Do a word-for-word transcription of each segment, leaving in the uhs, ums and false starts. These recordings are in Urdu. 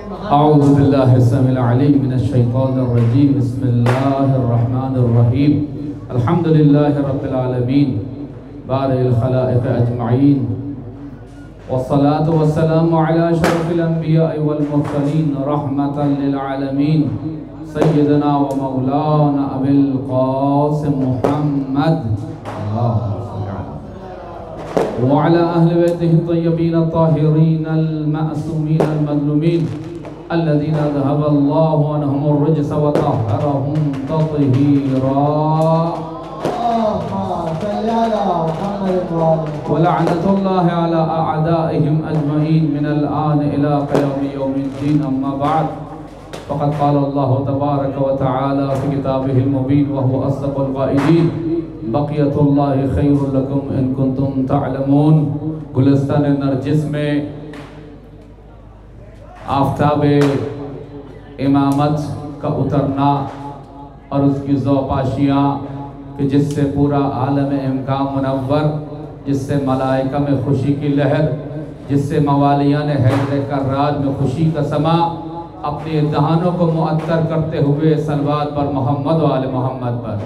اعوذ باللہ السمیع العلیم من الشیطان الرجیم بسم اللہ الرحمن الرحیم الحمد للہ رب العالمین بارئ الخلائق اجمعین والصلاة والسلام علی شرف الانبیاء والمرسلین رحمتا للعالمین سیدنا و مولانا ابی القاسم محمد وعلى أهل بيته الطيبين الطاهرين المأسومين المظلومين الذين ذهب الله عنهم الرجس وطهرهم تطهيرا ولعنة الله على أعدائهم أجمعين من الآن إلى قيام يوم الدين. أما بعد فقد قال الله تبارك وتعالى في كتابه المبين وهو أصدق القائلين بقیت اللہ خیر لکم ان کنتم تعلمون. گلستان نرجس میں آفتاب امامت کا اترنا اور اس کی زوپاشیاں کہ جس سے پورا عالم امکان منور، جس سے ملائکہ میں خوشی کی لہر، جس سے موالیان حیدر کراج میں خوشی کا سما اپنے دہانوں کو معطر کرتے ہوئے صلوات پر محمد و آل محمد پر.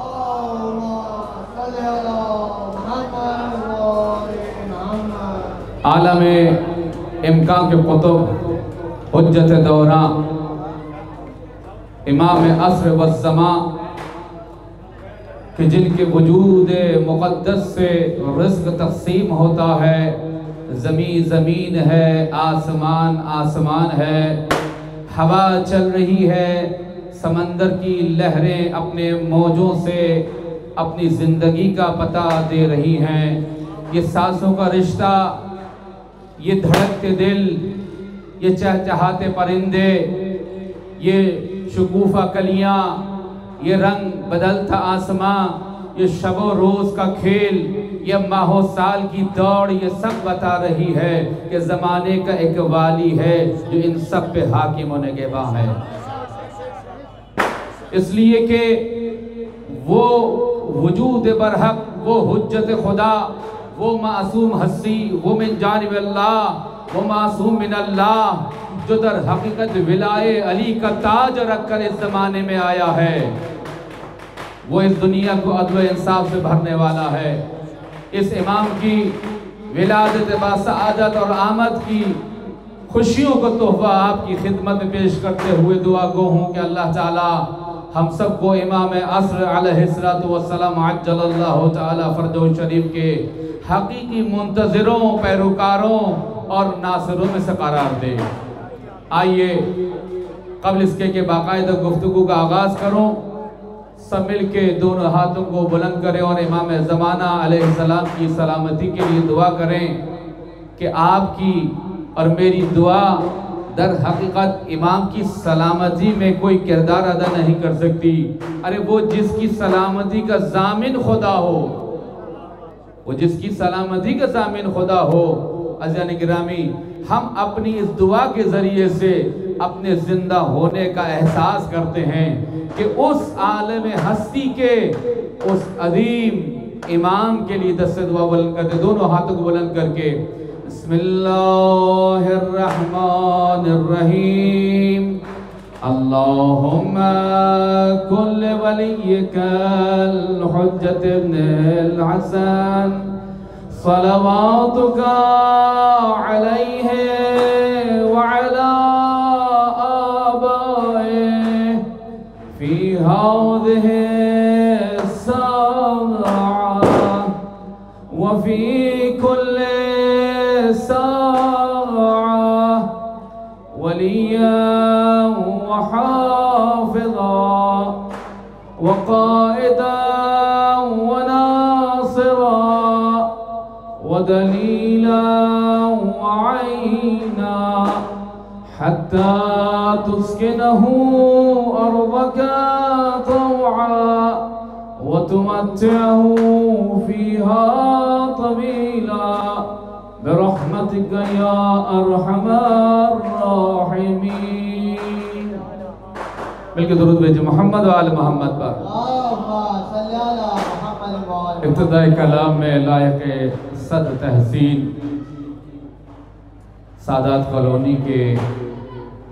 عالم امکان کے قطب حجت دوراں امام عصر والزمان کہ جن کے وجود مقدس سے رزق تقسیم ہوتا ہے، زمین زمین ہے، آسمان آسمان ہے، ہوا چل رہی ہے، سمندر کی لہریں اپنے موجوں سے اپنی زندگی کا پتہ دے رہی ہیں. یہ سانسوں کا رشتہ، یہ دھڑکتے دل، یہ چہچہاتے پرندے، یہ شکوفہ کلیاں، یہ رنگ بدلتا آسماں، یہ شب و روز کا کھیل، یہ ماہ و سال کی دوڑ، یہ سب بتا رہی ہے کہ زمانے کا ایک والی ہے جو ان سب پہ حاکم و نگہباں ہے. اس لیے کہ وہ وجود برحق، وہ حجت خدا، وہ معصوم ہستی، وہ من جانب اللہ، وہ معصوم من اللہ، جو در حقیقت ولائے علی کا تاج رکھ کر اس زمانے میں آیا ہے، وہ اس دنیا کو عدل و انصاف سے بھرنے والا ہے. اس امام کی ولادت با سعادت اور آمد کی خوشیوں کو تحفہ آپ کی خدمت میں پیش کرتے ہوئے دعا گو ہوں کہ اللہ تعالی ہم سب کو امام عصر علیہ السلام عجل اللہ تعالی فرجہ شریف کے حقیقی منتظروں، پیروکاروں اور ناصروں میں سے قرار دے. آئیے قبل اس کے کہ باقاعدہ گفتگو کا آغاز کروں، سب مل کے دونوں ہاتھوں کو بلند کریں اور امام زمانہ علیہ السلام کی سلامتی کے لیے دعا کریں کہ آپ کی اور میری دعا در حقیقت امام کی سلامتی میں کوئی کردار ادا نہیں کر سکتی. ارے وہ جس کی سلامتی کا ضامن خدا ہو، وہ جس کی سلامتی کا ضامن خدا ہو. عزیزان گرامی، ہم اپنی اس دعا کے ذریعے سے اپنے زندہ ہونے کا احساس کرتے ہیں کہ اس عالم ہستی کے، اس عظیم امام کے لیے دست دعا بلند کرتے، دونوں ہاتھوں کو بلند کر کے بسم اللہ الرحمن الرحیم. اللہم کل ولیک الحجت ابن الحسن صلواتک علیہ وعلا آبائه فی هذه الساعة وفی کل وليا وحافظا وقائدا وناصرا ودليلا وعينا حتى تسكنه أرضك طوعا وتمتعه فيها طويلا برحمتك يا ارحم الراحمین. مل کے درود بھیجیں محمد و آل محمد پر. ابتدائی کلام میں لائق صد تحسین سادات کالونی کے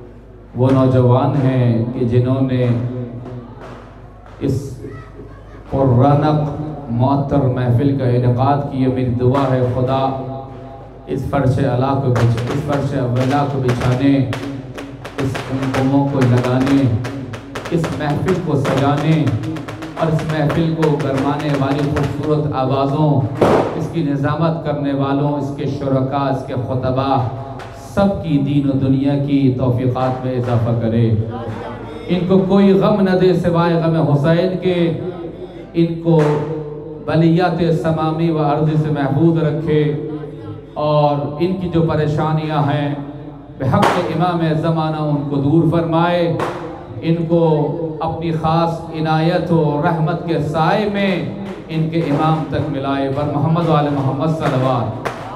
وہ نوجوان ہیں کہ جنہوں نے اس پررونق معطر محفل کا انعقاد کیا. میری دعا ہے خدا اس فرش اعلیٰ کو اس فرش اولا کو بچھانے، اس قمقموں کو لگانے، اس محفل کو سجانے اور اس محفل کو گرمانے والی خوبصورت آوازوں، اس کی نظامت کرنے والوں، اس کے شرکاء، اس کے خطبہ، سب کی دین و دنیا کی توفیقات میں اضافہ کرے. ان کو کوئی غم نہ دے سوائے غم حسین کے. ان کو بلیات سمامی و ارضی سے محفوظ رکھے اور ان کی جو پریشانیاں ہیں بحق امام زمانہ ان کو دور فرمائے. ان کو اپنی خاص عنایت و رحمت کے سائے میں ان کے امام تک ملائے. بر محمد و آل محمد صلوات.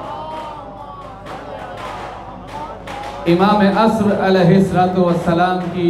امام عصر علیہ السلام کی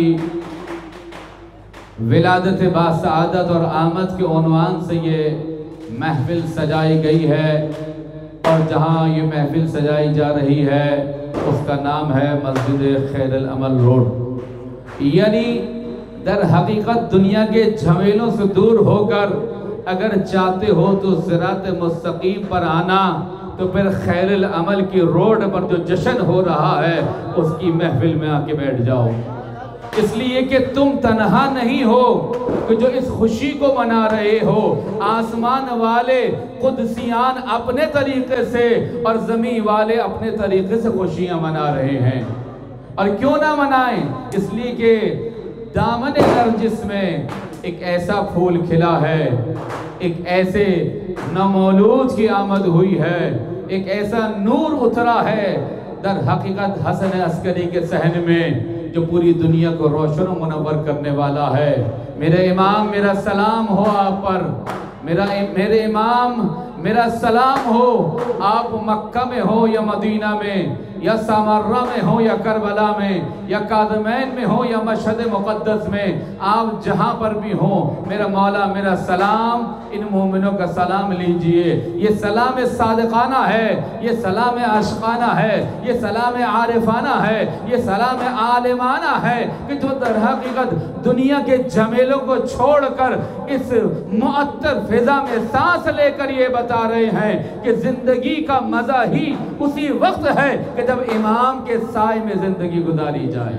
ولادت باسعادت اور آمد کے عنوان سے یہ محفل سجائی گئی ہے، اور جہاں یہ محفل سجائی جا رہی ہے اس کا نام ہے مسجد خیر العمل روڈ. یعنی در حقیقت دنیا کے جھمیلوں سے دور ہو کر اگر چاہتے ہو تو صراط مستقیم پر آنا، تو پھر خیر العمل کی روڈ پر جو جشن ہو رہا ہے اس کی محفل میں آ کے بیٹھ جاؤ. اس لیے کہ تم تنہا نہیں ہو کہ جو اس خوشی کو منا رہے ہو. آسمان والے قدسیان اپنے طریقے سے اور زمین والے اپنے طریقے سے خوشیاں منا رہے ہیں. اور کیوں نہ منائیں؟ اس لیے کہ دامن نرجس میں ایک ایسا پھول کھلا ہے، ایک ایسے نومولود کی آمد ہوئی ہے، ایک ایسا نور اترا ہے در حقیقت حسن عسکری کے صحن میں جو پوری دنیا کو روشن و منور کرنے والا ہے. میرے امام میرا سلام ہو آپ پر. میرا میرے امام میرا سلام ہو. آپ مکہ میں ہو یا مدینہ میں، یا سامرہ میں ہو یا کربلا میں، یا کاظمین میں ہو یا مشہد مقدس میں، آپ جہاں پر بھی ہوں، میرا مولا میرا سلام ان مومنوں کا سلام لیجئے. یہ سلام صادقانہ ہے، یہ سلام عاشقانہ ہے، یہ سلام عارفانہ ہے، یہ سلام عالمانہ ہے کہ جو در حقیقت دنیا کے جھمیلوں کو چھوڑ کر اس معطر فضا میں سانس لے کر یہ بتا رہے ہیں کہ زندگی کا مزہ ہی اسی وقت ہے کہ جب امام کے سائے میں زندگی گزاری جائے.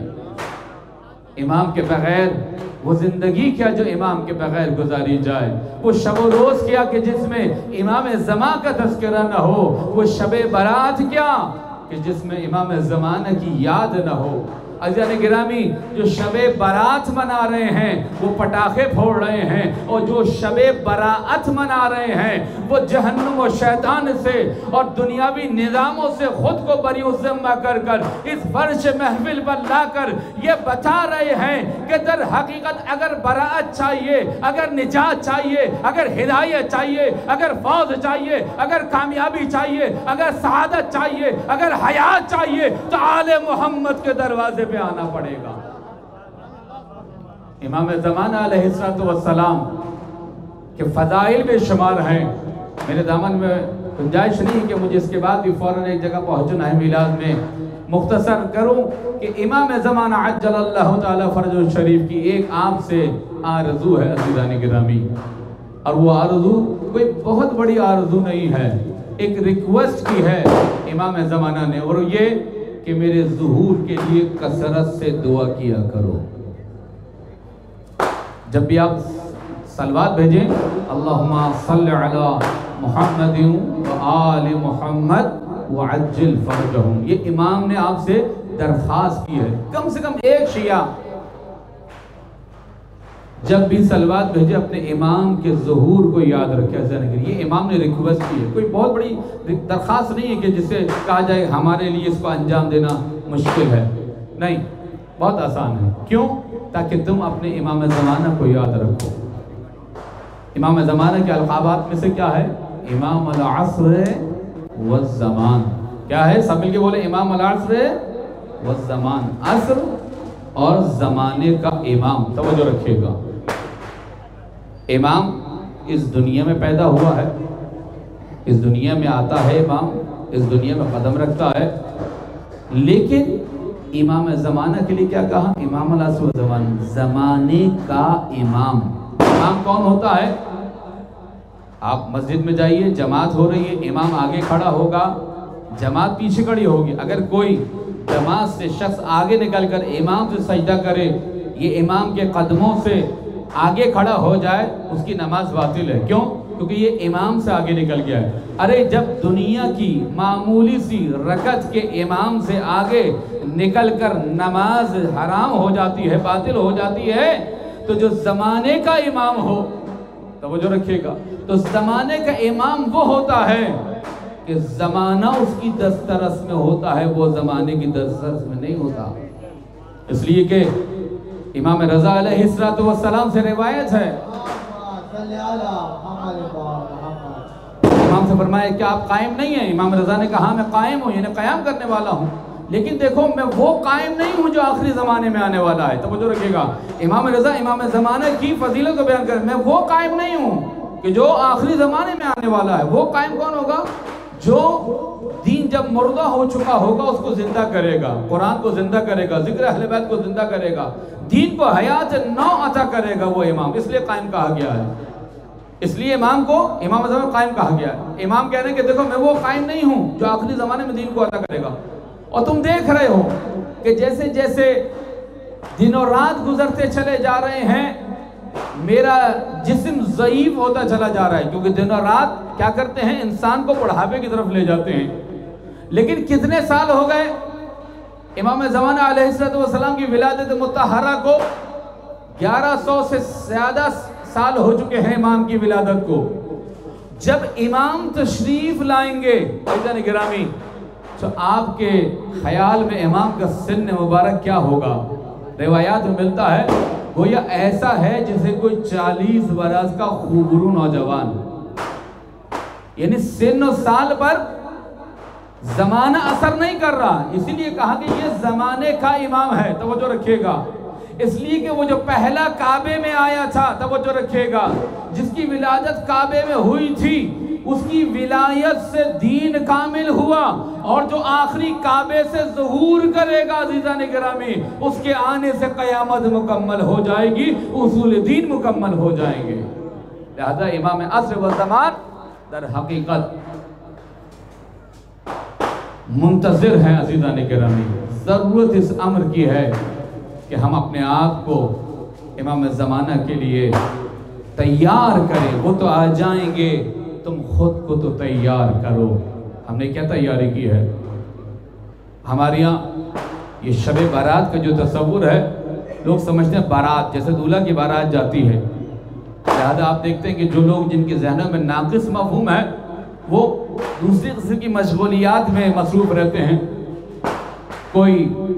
امام کے بغیر وہ زندگی کیا جو امام کے بغیر گزاری جائے. وہ شب و روز کیا کہ جس میں امام زمان کا تذکرہ نہ ہو. وہ شب برات کیا کہ جس میں امام زمانہ کی یاد نہ ہو. عزیزان گرامی، جو شب برات منا رہے ہیں وہ پٹاخے پھوڑ رہے ہیں، اور جو شب براعت منا رہے ہیں وہ جہنم و شیطان سے اور دنیاوی نظاموں سے خود کو بری ذمہ کر کر اس فرش محفل پر لا کر یہ بتا رہے ہیں کہ در حقیقت اگر براعت چاہیے، اگر نجات چاہیے، اگر ہدایت چاہیے، اگر فوز چاہیے، اگر کامیابی چاہیے، اگر سعادت چاہیے، اگر حیات چاہیے تو آل محمد کے دروازے پہ آنا پڑے گا. امام زمانہ علیہ السلام کے فضائل میں شمار ہیں. میرے دامن میں گنجائش نہیں کہ مجھے اس کے بعد بھی فوراً ایک جگہ پہنچنا ہے میلاد میں. مختصر کروں کہ امام زمانہ عجل اللہ تعالی فرج الشریف کی ایک آپ سے آرزو ہے عزیزان گرامی، اور وہ آرزو کوئی بہت بڑی آرزو نہیں ہے، ایک ریکویسٹ کی ہے امام زمانہ نے، اور یہ کہ میرے ظہور کے لیے کثرت سے دعا کیا کرو. جب بھی آپ صلوات بھیجیں اللہم صلی علی محمد و آل محمد وعجل فرجہم، یہ امام نے آپ سے درخواست کی ہے. کم سے کم ایک شیعہ جب بھی صلوات بھیجے اپنے امام کے ظہور کو یاد رکھے. یہ امام نے ریکویسٹ کی ہے، کوئی بہت بڑی درخواست نہیں ہے کہ جسے کہا جائے ہمارے لیے اس کو انجام دینا مشکل ہے. نہیں، بہت آسان ہے. کیوں؟ تاکہ تم اپنے امام زمانہ کو یاد رکھو. امام زمانہ کے القابات میں سے کیا ہے؟ امام العصر والزمان. کیا ہے؟ سب مل کے بولے امام العصر والزمان. عصر اور زمانے کا امام. توجہ رکھیے گا، امام اس دنیا میں پیدا ہوا ہے، اس دنیا میں آتا ہے، امام اس دنیا میں قدم رکھتا ہے، لیکن इमाम ज़माना के लिए क्या कहा? इमाम ज़मान, ज़माने का इमाम। इमाम कौन होता है? आप मस्जिद में जाइए, जमात हो रही है, इमाम आगे खड़ा होगा, जमात पीछे खड़ी होगी। अगर कोई जमात से शख्स आगे निकल कर इमाम से सजदा करे, ये इमाम के कदमों से आगे खड़ा हो जाए, उसकी नमाज बातिल है। क्यों? क्योंकि ये इमाम से आगे निकल गया है। अरे जब दुनिया की मामूली सी रकत के इमाम से आगे निकल कर नमाज हराम हो जाती है, बातिल हो जाती है, तो जो ज़माने का इमाम हो, तवज्जो रखिएगा, तो ज़माने का इमाम वो होता है कि ज़माना उसकी दस्तरस में होता है, वो ज़माने की दस्तरस में नहीं होता। इसलिए कि इमाम रज़ा अलैहिस्सलातु वस्सलाम से रिवायत है, इमाम से फरमाया कि आप कायम नहीं हैं? इमाम रज़ा ने कहा मैं कायम हूँ, यानी क़याम करने वाला हूँ, लेकिन देखो मैं वो कायम नहीं हूँ जो आखिरी ज़माने में आने वाला है। तो जो रखिएगा, इमाम रज़ा इमाम ज़माने की फजीलत को बयान कर, मैं वो कायम नहीं हूँ कि जो आखिरी ज़माने में आने वाला है। वो कायम कौन होगा? जो दीन जब मुर्दा हो चुका होगा उसको जिंदा करेगा, कुरान को जिंदा करेगा, जिक्र अहले बैत को जिंदा करेगा, दीन को हयात नौ अता करेगा, वो इमाम। इसलिए कायम कहा गया है, इसलिए इमाम को इमाम ज़मान कायम कहा गया है। इमाम कह रहे हैं कि देखो मैं वो कायम नहीं हूँ जो आखिरी ज़माने में दीन को अता करेगा। और तुम देख रहे हो कि जैसे जैसे दिन और रात गुजरते चले जा रहे हैं, मेरा जिस्म ज़ईफ़ होता चला जा रहा है, क्योंकि दिन और रात क्या करते हैं? इंसान को बुढ़ापे की तरफ ले जाते हैं। लेकिन कितने साल हो गए इमाम ज़माना अलैहिस्सलातु वस्सलाम की विलादत मुत्तहरा को? ग्यारह सौ से ज़्यादा साल हो चुके हैं इमाम की विलादत को। जब इमाम तशरीफ लाएंगे भाईजान गिरामी, तो आपके ख्याल में इमाम का सिन्न मुबारक क्या होगा? रिवायात में मिलता है गोया ऐसा है जैसे कोई चालीस बरस का खूबरू नौजवान, यानी सिन्न और साल पर जमाना असर नहीं कर रहा। इसीलिए कहा कि ये जमाने का इमाम है, तवज्जो रखिएगा। इसलिए कि वो जो पहला काबे में आया था, तवज्जो रखिएगा, जिसकी विलादत काबे में हुई थी, उसकी विलायत से दीन कामिल हुआ, और जो आखिरी काबे से ज़हूर करेगा अज़ीज़ान गिरामी, उसके आने से क़यामत मुकम्मल हो जाएगी, उसूल दीन मुकम्मल हो जाएंगे। लिहाजा इमाम अस्र व ज़मान दर हकीकत मुंतज़िर हैं अज़ीज़ान गिरामी। ज़रूरत इस अम्र की है कि हम अपने आप को इमाम ज़माना के लिए तैयार करें। वो तो आ जाएंगे, तुम खुद को तो तैयार करो। हमने क्या तैयारी की है? हमारे यहाँ ये शब बारात का जो तस्वुर है, लोग समझते हैं बारात जैसे दूल्हा की बारात जाती है। लिहाजा आप देखते हैं कि जो लोग जिनके जहनों में नाक़िस मफ़हूम है, वो दूसरी किस्म की मशगूलियात में मसरूफ़ रहते हैं। कोई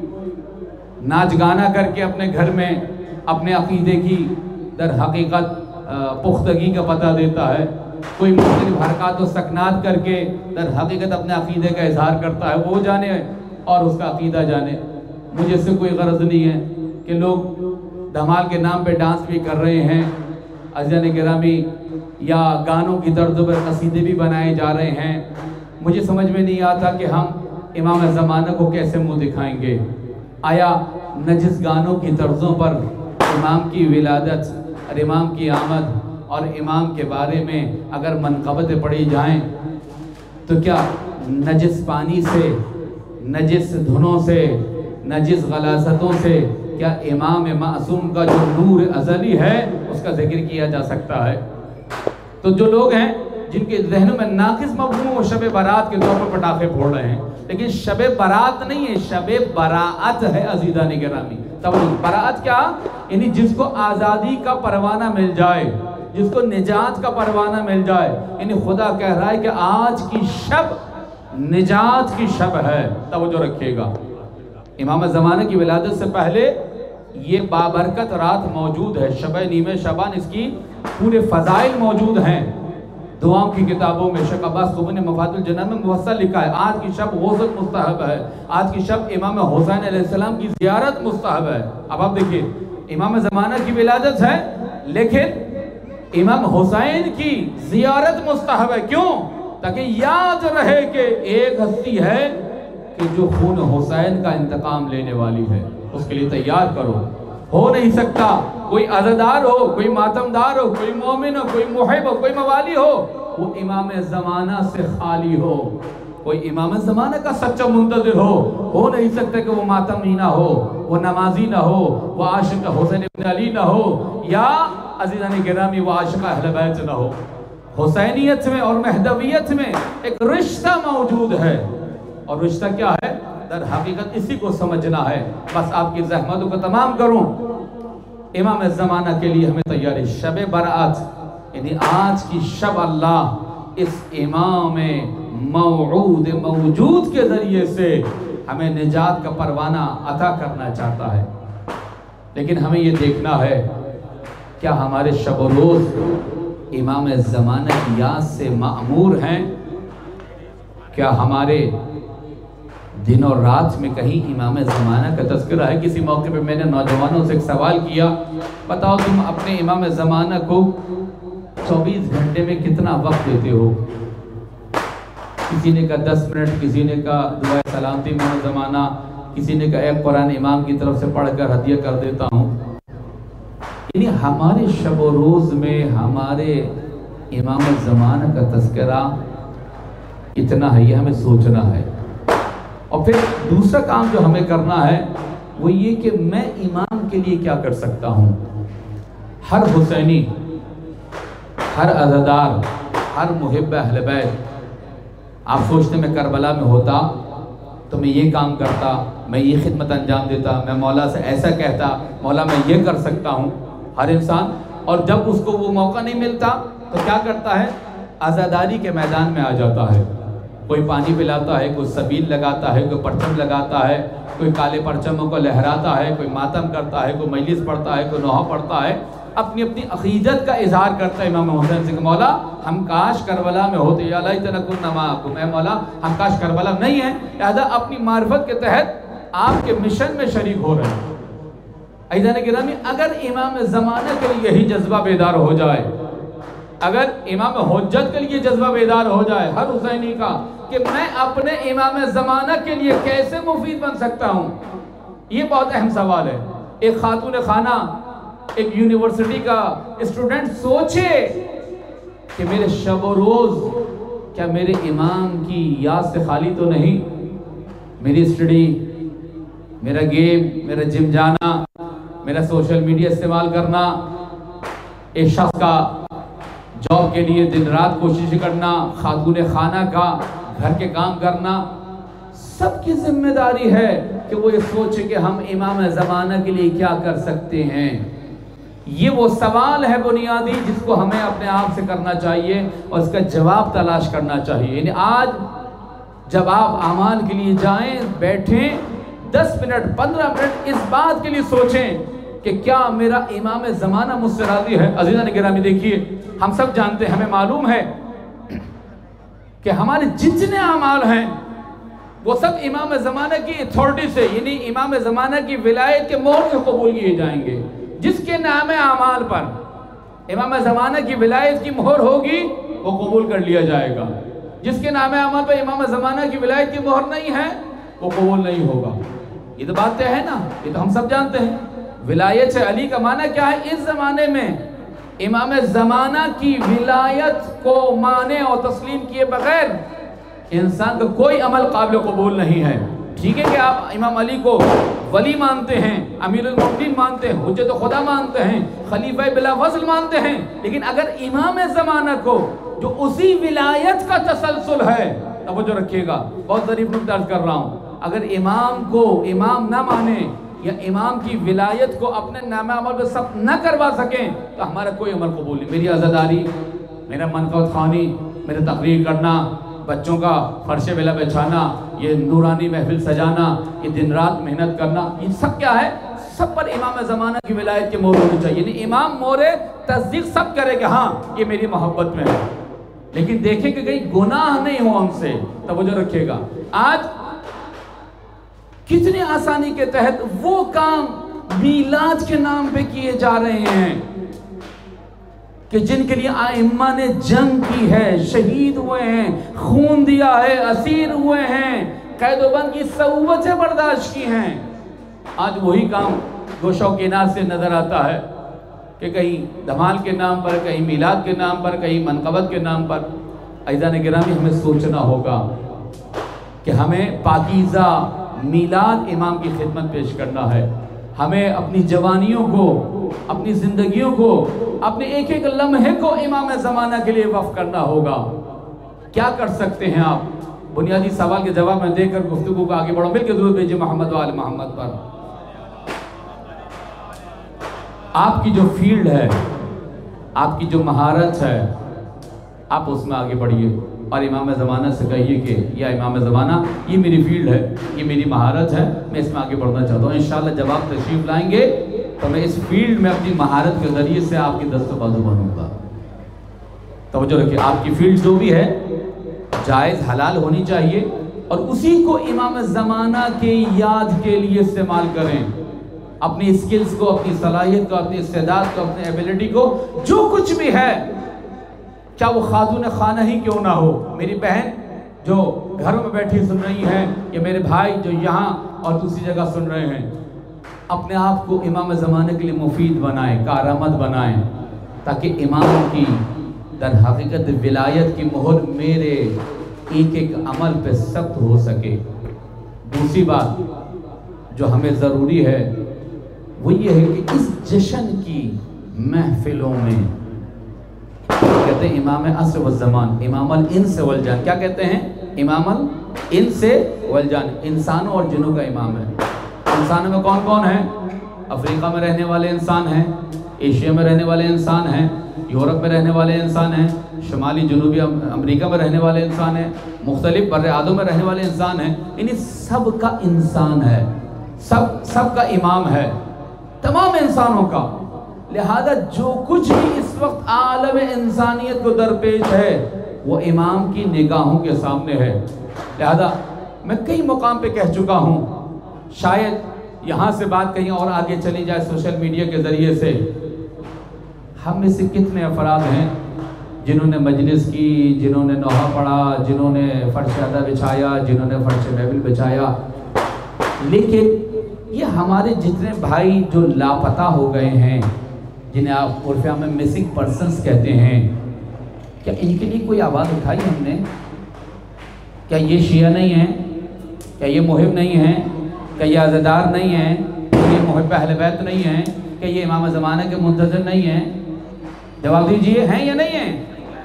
नाच गाना करके अपने घर में अपने अक़ीदे की दर हकीकत पुख्तगी का पता देता है, कोई मुख्तलिफ हरकत और सकनात करके दर हकीकत अपने अक़ीदे का इजहार करता है। वो जाने और उसका अक़ीदा जाने। मुझे इससे कोई गरज नहीं है कि लोग धमाल के नाम पे डांस भी कर रहे हैं अज़ीज़ान गिरामी, या गानों की तर्ज़ पर कसीदे भी बनाए जा रहे हैं। मुझे समझ में नहीं आता कि हम इमाम ज़माना को कैसे मुँह दिखाएंगे। आया नजिस गानों की तर्ज़ों पर इमाम की विलादत और इमाम की आमद और इमाम के बारे में अगर मनक़बतें पढ़ी जाएं, तो क्या नजिस पानी से, नजिस धुनों से, नजिस गलासतों से क्या इमाम मासूम का जो नूर अज़ली है उसका जिक्र किया जा सकता है? तो जो लोग हैं जिनके जहनों में नाक़िस मफ़हूम, वो शब बारात के तौर पर पटाखे फोड़ रहे हैं, लेकिन शब बारात नहीं है, शब बराअत है अज़ीज़ान गिरामी। तब बराअत क्या? यानी जिसको आज़ादी का परवाना मिल जाए, जिसको निजात का परवाना मिल जाए, यानी खुदा कह रहा है कि आज की शब निजात की शब है। तवज्जो रखिएगा, इमाम ज़माने की विलादत से पहले ये बाबरकत रात मौजूद है, शब नीमे शबान, इसकी पूरे फ़ज़ाइल मौजूद हैं दुआओं की किताबों में। शेख अब्बास ख़ुबू ने मफ़ातिहुल जन्नान में मुफ़स्सल लिखा है, आज की शब ग़ुस्ल मुस्तहब है, आज की शब इमाम हुसैन अलैहिस्सलाम की ज़ियारत मुस्तहब है। अब आप देखिए, इमाम ज़माना की विलादत है, लेकिन इमाम हुसैन की ज़ियारत मुस्तहब है। क्यों? ताकि याद रहे कि एक हस्ती है کہ جو خون حسین کا انتقام لینے والی ہے، اس کے لیے تیار کرو۔ ہو نہیں سکتا کوئی عزادار ہو، کوئی ماتمدار ہو، کوئی مومن ہو، کوئی محب ہو، کوئی موالی ہو، وہ امام زمانہ سے خالی ہو، کوئی امام زمانہ کا سچا منتظر ہو ہو نہیں سکتا کہ وہ ماتمی نہ ہو، وہ نمازی نہ ہو، وہ عاشق حسین ابن علی نہ ہو، یا عزیزان گرامی وہ عاشق اہل بیت نہ ہو۔ حسینیت میں اور مہدویت میں ایک رشتہ موجود ہے، اور رشتہ کیا ہے؟ در حقیقت اسی کو سمجھنا ہے۔ بس آپ کی زحمتوں کو تمام کروں، امام زمانہ کے لیے ہمیں تیاری۔ شب برات یعنی آج کی شب اللہ اس امام موعود موجود کے ذریعے سے ہمیں نجات کا پروانہ عطا کرنا چاہتا ہے، لیکن ہمیں یہ دیکھنا ہے کیا ہمارے شب و روز امام زمانہ کی یاد سے معمور ہیں؟ کیا ہمارے دن اور رات میں کہیں امام زمانہ کا تذکرہ ہے؟ کسی موقع پہ میں نے نوجوانوں سے ایک سوال کیا، بتاؤ تم اپنے امام زمانہ کو چوبیس گھنٹے میں کتنا وقت دیتے ہو؟ کسی نے کہا دس منٹ، کسی نے کہا دعائے سلامتی امام زمانہ، کسی نے کہا ایک قرآن امام کی طرف سے پڑھ کر ہدیہ کر دیتا ہوں۔ یعنی ہمارے شب و روز میں ہمارے امام زمانہ کا تذکرہ اتنا ہے، یہ ہمیں سوچنا ہے۔ اور پھر دوسرا کام جو ہمیں کرنا ہے وہ یہ کہ میں امام کے لیے کیا کر سکتا ہوں۔ ہر حسینی، ہر عزادار، ہر محب اہل بیت، آپ سوچتے میں کربلا میں ہوتا تو میں یہ کام کرتا، میں یہ خدمت انجام دیتا، میں مولا سے ایسا کہتا، مولا میں یہ کر سکتا ہوں۔ ہر انسان، اور جب اس کو وہ موقع نہیں ملتا تو کیا کرتا ہے؟ عزاداری کے میدان میں آ جاتا ہے۔ کوئی پانی پلاتا ہے، کوئی سبیل لگاتا ہے، کوئی پرچم لگاتا ہے، کوئی کالے پرچموں کو لہراتا ہے، کوئی ماتم کرتا ہے، کوئی مجلس پڑھتا ہے، کوئی نوحہ پڑھتا ہے، اپنی اپنی عقیدت کا اظہار کرتا ہے امام حسین سے کہ مولا ہم کاش کربلا میں ہوتے، یا لیتنا کنا معکم، اے مولا ہم کاش کربلا نہیں ہیں، لہذا اپنی معرفت کے تحت آپ کے مشن میں شریک ہو رہے ہیں۔ عزیزان گرامی، اگر امام زمانہ کے لیے یہی جذبہ بیدار ہو جائے، اگر امام حجت کے لیے جذبہ بیدار ہو جائے ہر حسینی کا کہ میں اپنے امام زمانہ کے لیے کیسے مفید بن سکتا ہوں، یہ بہت اہم سوال ہے۔ ایک خاتون خانہ، ایک یونیورسٹی کا اسٹوڈنٹ سوچے کہ میرے شب و روز کیا میرے امام کی یاد سے خالی تو نہیں؟ میری اسٹڈی، میرا گیم، میرا جم جانا، میرا سوشل میڈیا استعمال کرنا، ایک شخص کا جاب کے لیے دن رات کوشش کرنا، خاتون خانہ کا گھر کے کام کرنا، سب کی ذمہ داری ہے کہ وہ یہ سوچے کہ ہم امام زمانہ کے لیے کیا کر سکتے ہیں۔ یہ وہ سوال ہے بنیادی جس کو ہمیں اپنے آپ سے کرنا چاہیے اور اس کا جواب تلاش کرنا چاہیے۔ یعنی آج جب آپ اعمال کے لیے جائیں، بیٹھیں، دس منٹ پندرہ منٹ اس بات کے لیے سوچیں کہ کیا میرا امام زمانہ مجھ سے راضی ہے۔ عزیزان گرامی دیکھیے، ہم سب جانتے ہیں، ہمیں معلوم ہے کہ ہمارے جتنے اعمال ہیں وہ سب امام زمانہ کی اتھارٹی سے، یعنی امام زمانہ کی ولایت کے مہر سے قبول کیے جائیں گے۔ جس کے نام اعمال پر امام زمانہ کی ولایت کی مہر ہوگی وہ قبول کر لیا جائے گا، جس کے نام اعمال پر امام زمانہ کی ولایت کی مہر نہیں ہے وہ قبول نہیں ہوگا۔ یہ تو بات ہے نا، یہ تو ہم سب جانتے ہیں۔ ولایت علی کا معنی کیا ہے؟ اس زمانے میں امام زمانہ کی ولایت کو مانے اور تسلیم کیے بغیر انسان کا کوئی عمل قابل قبول نہیں ہے۔ ٹھیک ہے کہ آپ امام علی کو ولی مانتے ہیں، امیر المؤمنین مانتے ہیں، حجت خدا مانتے ہیں، خلیفہ بلا فضل مانتے ہیں، لیکن اگر امام زمانہ کو جو اسی ولایت کا تسلسل ہے، توجہ رکھیے گا، بہت ظریف نکتہ عرض کر رہا ہوں، اگر امام کو امام نہ مانے یا امام کی ولایت کو اپنے نامہ عمل پہ سب نہ کروا سکیں تو ہمارا کوئی عمل قبول نہیں۔ میری عزاداری، میرا منقبت خوانی، میرا تقریر کرنا، بچوں کا فرش ویلا بچھانا، یہ نورانی محفل سجانا، یہ دن رات محنت کرنا، یہ سب کیا ہے؟ سب پر امام زمانہ کی ولایت کے مہر ہونی چاہیے۔ یعنی امام مورے تصدیق سب کرے کہ ہاں یہ میری محبت میں ہے، لیکن دیکھیں کہ کہیں گناہ نہیں ہو ہم سے۔ توجہ رکھیے گا، آج کتنی آسانی کے تحت وہ کام میلاد کے نام پہ کیے جا رہے ہیں کہ جن کے لیے ائمہ نے جنگ کی ہے، شہید ہوئے ہیں، خون دیا ہے، اسیر ہوئے ہیں، قید و بند کی صعوبتیں برداشت کی ہیں، آج وہی کام گوشہ و کنار سے نظر آتا ہے کہ کہیں دھمال کے نام پر، کہیں میلاد کے نام پر، کہیں منقبت کے نام پر۔ عزیزان گرامی، ہمیں سوچنا ہوگا کہ ہمیں پاکیزہ میلاد امام کی خدمت پیش کرنا ہے۔ ہمیں اپنی جوانیوں کو، اپنی زندگیوں کو، اپنے ایک ایک لمحے کو امام زمانہ کے لیے وقف کرنا ہوگا۔ کیا کر سکتے ہیں آپ؟ بنیادی سوال کے جواب میں دے کر گفتگو کو آگے بڑھو۔ مل کے درود بھیجئے محمد و آل محمد پر۔ آپ کی جو فیلڈ ہے، آپ کی جو مہارت ہے، آپ اس میں آگے بڑھیے اور امام زمانہ سے کہیے کہ یا امام زمانہ، یہ میری فیلڈ ہے، یہ میری مہارت ہے، میں اس میں آگے بڑھنا چاہتا ہوں۔ انشاءاللہ جب آپ تشریف لائیں گے تو میں اس فیلڈ میں اپنی مہارت کے ذریعے سے آپ کی دست و بازو بنوں گا۔ توجہ رکھیے، آپ کی فیلڈ جو بھی ہے جائز حلال ہونی چاہیے اور اسی کو امام زمانہ کے یاد کے لیے استعمال کریں۔ اپنی اسکلز کو، اپنی صلاحیت کو، اپنی استعداد کو، اپنی ایبیلٹی کو، جو کچھ بھی ہے، کیا وہ خاتون خانہ ہی کیوں نہ ہو، میری بہن جو گھروں میں بیٹھی سن رہی ہیں یا میرے بھائی جو یہاں اور دوسری جگہ سن رہے ہیں، اپنے آپ کو امام زمانے کے لیے مفید بنائیں، کارآمد بنائیں، تاکہ امام کی در حقیقت ولایت کی مہر میرے ایک ایک عمل پہ سخت ہو سکے۔ دوسری بات جو ہمیں ضروری ہے وہ یہ ہے کہ اس جشن کی محفلوں میں کہتے ہیں امام عصر والزمان، امام الانس والجان، کیا کہتے ہیں؟ امام الانس والجان، انسانوں اور جنوں کا امام ہے۔ انسانوں میں کون کون ہیں؟ افریقہ میں رہنے والے انسان ہیں، ایشیا میں رہنے والے انسان ہیں، یورپ میں رہنے والے انسان ہیں، شمالی جنوبی امریکہ میں رہنے والے انسان ہیں، مختلف بر اعظم میں رہنے والے انسان ہیں۔ انہیں سب کا انسان ہے، سب سب کا امام ہے، تمام انسانوں کا۔ لہذا جو کچھ بھی اس وقت عالم انسانیت کو درپیش ہے وہ امام کی نگاہوں کے سامنے ہے۔ لہذا میں کئی مقام پہ کہہ چکا ہوں، شاید یہاں سے بات کہیں اور آگے چلی جائے سوشل میڈیا کے ذریعے سے، ہم میں سے کتنے افراد ہیں جنہوں نے مجلس کی، جنہوں نے نوحہ پڑھا، جنہوں نے فرش ادا بچھایا، جنہوں نے فرش محفل بچھایا، لیکن یہ ہمارے جتنے بھائی جو لاپتہ ہو گئے ہیں، جنہیں آپ عرف عام میں مسنگ پرسنز کہتے ہیں، کیا ان کے لیے کوئی آواز اٹھائی ہم نے؟ کیا یہ شیعہ نہیں ہیں؟ کیا یہ محب نہیں ہیں؟ کیا یہ عزادار نہیں ہیں؟ کیا یہ محب اہل بیت نہیں ہیں؟ کیا یہ امام زمانہ کے منتظر نہیں ہیں؟ جواب دیجئے، ہیں یا نہیں ہیں؟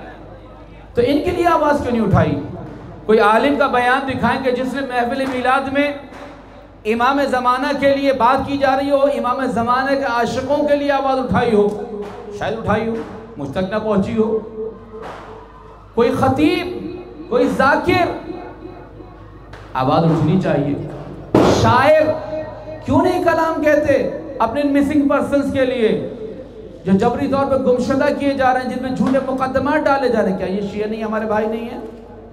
تو ان کے لیے آواز کیوں نہیں اٹھائی؟ کوئی عالم کا بیان دکھائیں کہ جس نے محفل میلاد میں امام زمانہ کے لیے بات کی جا رہی ہو، امام زمانہ کے عاشقوں کے لیے آواز اٹھائی ہو، شاید اٹھائی ہو، مجھ تک نہ پہنچی ہو۔ کوئی خطیب، کوئی ذاکر، آواز اٹھنی چاہیے۔ شاعر کیوں نہیں کلام کہتے اپنے مسنگ پرسنز کے لیے جو جبری طور پہ گمشدہ کیے جا رہے ہیں، جن میں جھوٹے مقدمات ڈالے جا رہے ہیں؟ کیا یہ شیعہ نہیں، ہمارے بھائی نہیں ہیں؟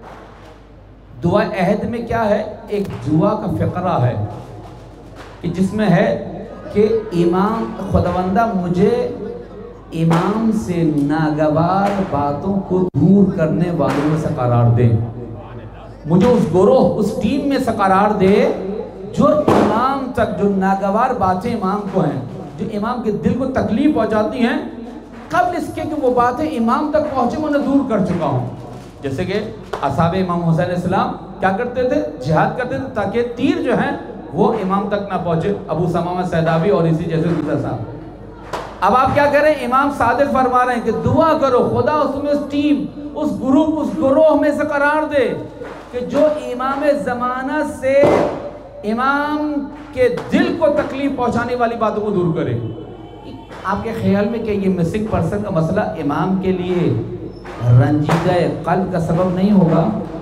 دعا عہد میں کیا ہے؟ ایک دعا کا فقرہ ہے کہ جس میں ہے کہ امام خداوندہ مجھے امام سے ناگوار باتوں کو دور کرنے والوں میں سے قرار دے، مجھے اس گروہ، اس ٹیم میں سے قرار دے جو امام تک، جو ناگوار باتیں امام کو ہیں، جو امام کے دل کو تکلیف پہنچاتی ہیں، قبل اس کے کہ وہ باتیں امام تک پہنچے میں انہیں دور کر چکا ہوں۔ جیسے کہ اصحاب امام حسین علیہ السلام کیا کرتے تھے؟ جہاد کرتے تھے تاکہ تیر جو ہیں وہ امام تک نہ پہنچے، ابو سمامہ سیدابی اور اسی جیسے دوسرا صاحب۔ اب آپ کیا کریں؟ امام صادق فرما رہے ہیں کہ دعا کرو خدا اس میں اس ٹیم، اس گروپ، اس گروہ میں سے قرار دے کہ جو امام زمانہ سے امام کے دل کو تکلیف پہنچانے والی باتوں کو دور کرے۔ آپ کے خیال میں کہ یہ مسنگ پرسن کا مسئلہ امام کے لیے رنجیدہ قلب کا سبب نہیں ہوگا؟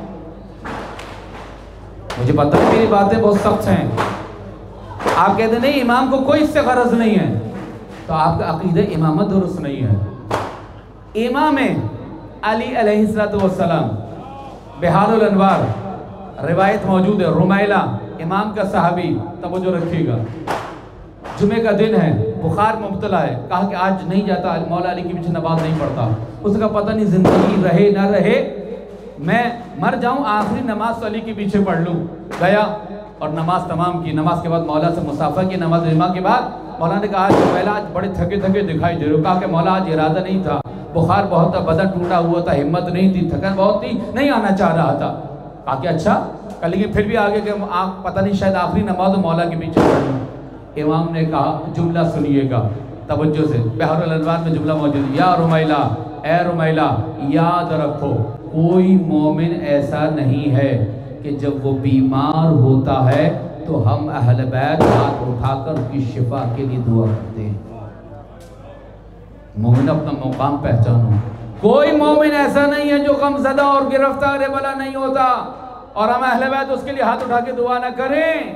مجھے پتہ ہے میری باتیں بہت سخت ہیں، آپ کہتے ہیں نہیں امام کو کوئی اس سے غرض نہیں ہے، تو آپ کا عقیدہ امامت درست نہیں ہے۔ امام علی علیہ السلام بحار الانوار روایت موجود ہے، رمیلہ امام کا صحابی، توجہ رکھیے گا، جمعہ کا دن ہے، بخار مبتلا ہے، کہا کہ آج نہیں جاتا مولا علی کے پیچھے نماز نہیں پڑھتا۔ اس کا پتہ نہیں زندگی رہے نہ رہے، میں مر جاؤں آخری نماز تو علی کے پیچھے پڑھ لوں. گیا اور نماز تمام کی. نماز کے بعد مولا سے مصافحہ کی. نماز جمعہ کے بعد مولا نے کہا کہ پہلا آج بڑے تھکے تھکے دکھائی دے رہے ہو. کہا کہ مولا آج ارادہ نہیں تھا, بخار بہت تھا, بدن ٹوٹا ہوا تھا, ہمت نہیں تھی, تھکن بہت تھی, نہیں آنا چاہ رہا تھا. کہا کہ اچھا کل, لیکن پھر بھی آگے کہ آپ پتہ نہیں شاید آخری نماز مولا کے پیچھے پڑھ لوں. امام نے کہا جملہ سنیے گا توجہ سے, بحر الانوار میں جملہ موجود ہے. یا رمیلہ, اے رمیلہ, یاد رکھو کوئی مومن ایسا نہیں ہے کہ جب وہ بیمار ہوتا ہے تو ہم اہل بیت ہاتھ اٹھا کر اس کی شفا کے لیے دعا کرتے ہیں. مومن اپنا مقام پہچانو. کوئی مومن ایسا نہیں ہے جو غم زدہ اور گرفتار بلا نہیں ہوتا اور ہم اہل بیت اس کے لیے ہاتھ اٹھا کے دعا نہ کریں.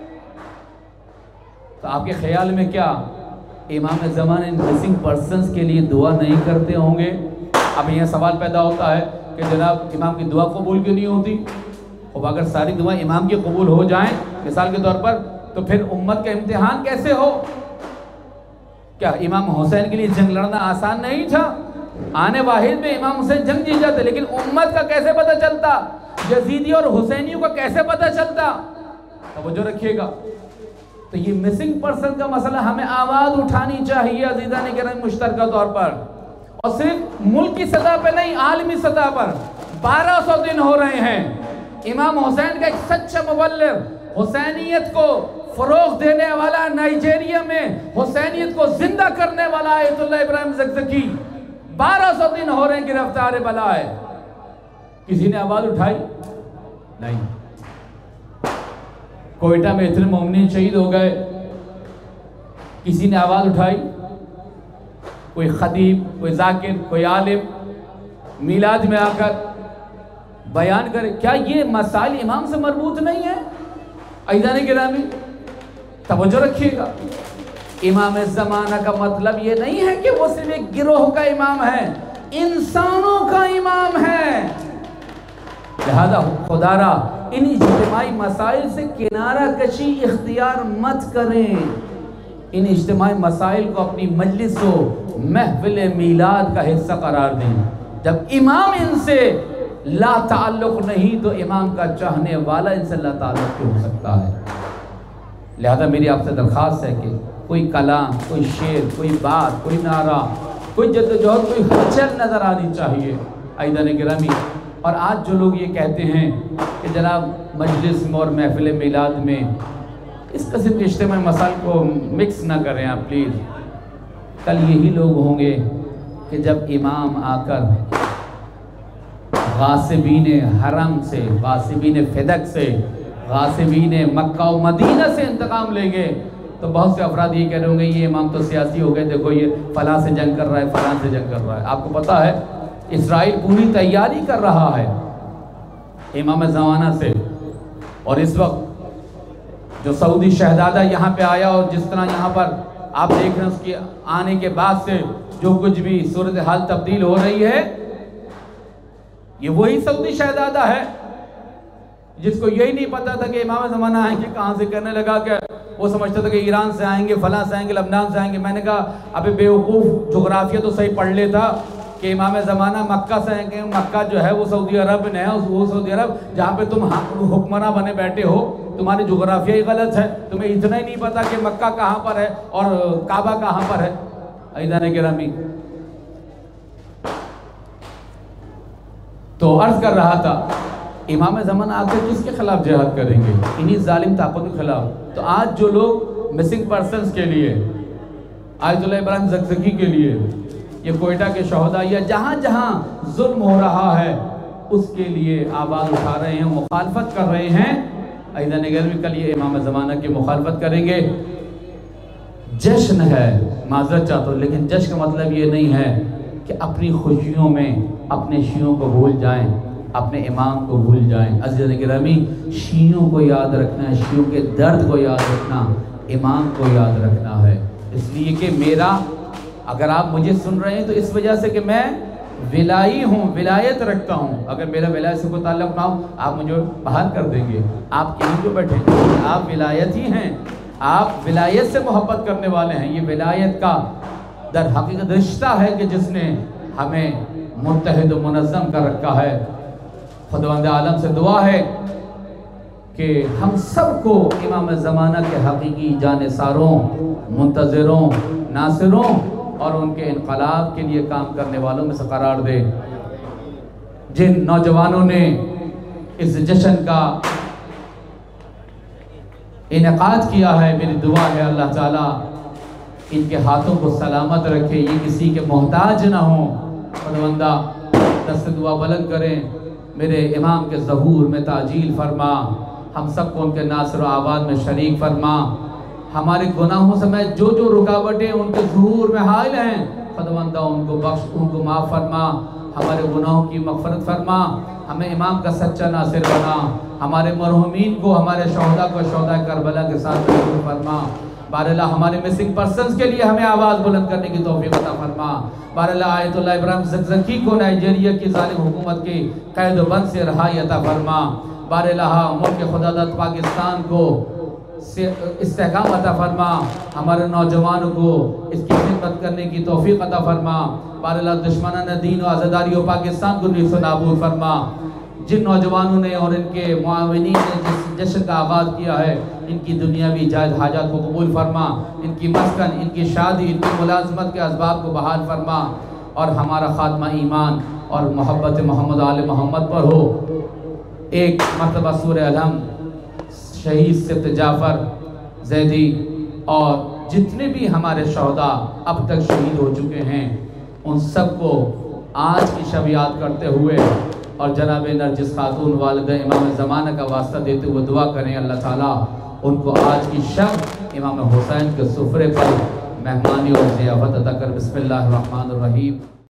تو آپ کے خیال میں کیا امام زمان ان مسنگ پرسنز کے لیے دعا نہیں کرتے ہوں گے؟ اب یہ سوال پیدا ہوتا ہے کہ جناب امام کی دعا قبول کیوں نہیں ہوتی؟ اب اگر ساری دعا امام کی قبول ہو جائیں مثال کے طور پر, تو پھر امت کا امتحان کیسے ہو؟ کیا امام حسین کے لیے جنگ لڑنا آسان نہیں تھا؟ آنے واحد میں امام حسین جنگ جیت جاتے, لیکن امت کا کیسے پتہ چلتا؟ یزیدی اور حسینیوں کا کیسے پتہ چلتا؟ توجہ رکھیے گا. تو یہ مسنگ پرسن کا مسئلہ ہمیں آواز اٹھانی چاہیے عزیزان کرام مشترکہ طور پر, اور صرف ملک کی سطح پہ نہیں, عالمی سطح پر. بارہ سو دن ہو رہے ہیں امام حسین کا ایک سچا مبلغ, حسینیت کو فروغ دینے والا, نائجیریا میں حسینیت کو زندہ کرنے والا آیت اللہ ابراہیم زکزکی, بارہ سو دن ہو رہے ہیں گرفتار بلا ہے. کسی نے آواز اٹھائی؟ نہیں. کوئٹہ میں اتنے مومنین شہید ہو گئے, کسی نے آواز اٹھائی؟ کوئی خطیب, کوئی ذاکر, کوئی عالم میلاد میں آ کر بیان کرے؟ کیا یہ مسائل امام سے مربوط نہیں ہے؟ عزیزان گرامی توجہ رکھیے گا. امام زمانہ کا مطلب یہ نہیں ہے کہ وہ صرف ایک گروہ کا امام ہے, انسانوں کا امام ہے. لہذا خدا را ان اجتماعی مسائل سے کنارہ کشی اختیار مت کریں. ان اجتماعی مسائل کو اپنی مجلس و محفل میلاد کا حصہ قرار دیں. جب امام ان سے لا تعلق نہیں تو امام کا چاہنے والا ان سے لا تعلق کیوں ہو سکتا ہے؟ لہذا میری آپ سے درخواست ہے کہ کوئی کلام, کوئی شعر, کوئی بات, کوئی نعرہ, کوئی جدوجہد, کوئی ہلچل نظر آنی چاہیے عزیزان گرامی. اور آج جو لوگ یہ کہتے ہیں کہ جناب مجلس میں اور محفل میلاد میں اس قسم کے اجتماعی مسائل کو مکس نہ کریں آپ پلیز. کل یہی لوگ ہوں گے کہ جب امام آ کر غاصبین حرم سے, غاصبین فدق سے, غاصبین مکہ و مدینہ سے انتقام لیں گے تو بہت سے افراد یہ کہہ رہے ہوں گے یہ امام تو سیاسی ہو گئے, دیکھو یہ فلاں سے جنگ کر رہا ہے, فلاں سے جنگ کر رہا ہے. آپ کو پتہ ہے اسرائیل پوری تیاری کر رہا ہے امام زمانہ سے, اور اس وقت جو سعودی شہزادہ یہاں پہ آیا اور جس طرح یہاں پر آپ دیکھ رہے ہیں اس کے آنے کے بعد سے جو کچھ بھی صورتحال تبدیل ہو رہی ہے, یہ وہی سعودی شہزادہ ہے جس کو یہی نہیں پتا تھا کہ امام زمانہ آئیں گے. کہاں سے کرنے لگا کہ وہ سمجھتا تھا کہ ایران سے آئیں گے, فلاں سے آئیں گے, لبنان سے آئیں گے. میں نے کہا ابھی بیوقوف, جغرافیہ تو صحیح پڑھ لیتا کہ امام زمانہ مکہ سے آئیں گے. مکہ جو ہے وہ سعودی عرب میں ہے, وہ سعودی عرب جہاں پہ تم حکمراں بنے بیٹھے ہو, تمہاری جغرافیہ ہی غلط ہے. تمہیں اتنا ہی نہیں پتا کہ مکہ کہاں پر ہے اور کعبہ کہاں پر ہے. عزیزان گرامی تو عرض کر رہا تھا امام زمانہ آ کر کس کے خلاف جہاد کریں گے؟ انہی ظالم طاقتوں کے خلاف. تو آج جو لوگ مسنگ پرسنز کے لیے, آیت اللہ ابراہیم زکزکی کے لیے, یہ کوئٹہ کے شہداء یا جہاں جہاں ظلم ہو رہا ہے اس کے لیے آواز اٹھا رہے ہیں, مخالفت کر رہے ہیں, عزیزان گرامی کل یہ امام زمانہ کی مخالفت کریں گے. جشن ہے, معذرت چاہتا ہوں, لیکن جشن کا مطلب یہ نہیں ہے کہ اپنی خوشیوں میں اپنے شیعوں کو بھول جائیں, اپنے امام کو بھول جائیں. عزیزان گرامی شیعوں کو یاد رکھنا ہے, شیعوں کے درد کو یاد رکھنا, امام کو یاد رکھنا ہے. اس لیے کہ میرا, اگر آپ مجھے سن رہے ہیں تو اس وجہ سے کہ میں ولائی ہوں, ولایت رکھتا ہوں. اگر میرا ولایت سے کوئی تعلق نہ ہو آپ مجھے باہر کر دیں گے. آپ کہیں جو بیٹھے, آپ ولایت ہی ہیں, آپ ولایت سے محبت کرنے والے ہیں. یہ ولایت کا در حقیقت رشتہ ہے کہ جس نے ہمیں متحد و منظم کر رکھا ہے. خداوند عالم سے دعا ہے کہ ہم سب کو امام زمانہ کے حقیقی جانثاروں، منتظروں، ناصروں اور ان کے انقلاب کے لیے کام کرنے والوں میں سے قرار دے۔ جن نوجوانوں نے اس جشن کا انعقاد کیا ہے، میری دعا ہے اللہ تعالیٰ ان کے ہاتھوں کو سلامت رکھے، یہ کسی کے محتاج نہ ہوں۔ خداوندہ دست دعا بلند کریں، میرے امام کے ظہور میں تعجیل فرما، ہم سب کو ان کے ناصر و آباد میں شریک فرما، ہمارے گناہوں سمیت جو جو رکاوٹیں ان کے ظہور میں حائل ہیں خداوندہ ان کو بخش، ان کو معاف فرما، ہمارے گناہوں کی مغفرت فرما، ہمیں امام کا سچا ناصر بنا، ہمارے مرحومین کو، ہمارے شہداء کو شہداء کربلا کے ساتھ محفوظ فرما۔ باراللہ ہمارے مسنگ پرسنز کے لیے ہمیں آواز بلند کرنے کی توفیق عطا فرما۔ باراللہ آیت اللہ ابراہیم زکزکی کو نائجیریا کی ظالم حکومت کی قید و بند سے رہائی عطا فرما۔ باراللہ ملک خدا داد پاکستان کو استحکام عطا فرما، ہمارے نوجوانوں کو اس کی خدمت کرنے کی توفیق عطا فرما۔ باراللہ دشمنان دین و عزاداریوں پاکستان کو نیست و نابود فرما۔ جن نوجوانوں نے اور ان کے معاونین نے جس جشن کا آغاز کیا ہے، ان کی دنیاوی جائز حاجات کو قبول فرما، ان کی مسکن، ان کی شادی، ان کی ملازمت کے اسباب کو بحال فرما، اور ہمارا خاتمہ ایمان اور محبت محمد آل محمد پر ہو۔ ایک مرتبہ سورہ الحم شہید سبت جعفر زیدی اور جتنے بھی ہمارے شہداء اب تک شہید ہو چکے ہیں ان سب کو آج کی شب یاد کرتے ہوئے اور جناب نرجس خاتون والدہ امام زمانہ کا واسطہ دیتے ہوئے دعا کریں اللہ تعالیٰ ان کو آج کی شب امام حسین کے سفرے پر مہمانی اور ضیافت عطا کر۔ بسم اللہ الرحمن الرحیم۔